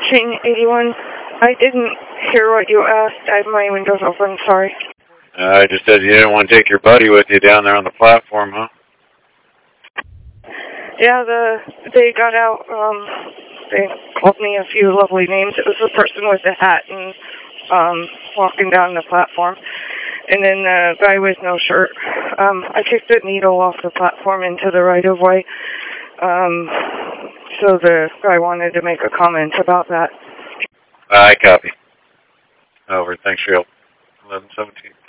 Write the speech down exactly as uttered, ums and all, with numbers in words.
Shane eighty-one. I didn't hear what you asked. I have my windows open. Sorry. Uh, I just said you didn't want to take your buddy with you down there on the platform, huh? Yeah, the they got out. Um, they called me a few lovely names. It was the person with the hat and um, walking down the platform, and then the guy with no shirt. Um, I kicked the needle off the platform into the right of way. Um, so the guy wanted to make a comment about that. I copy. Over. Thanks for your help. eleven seventeen.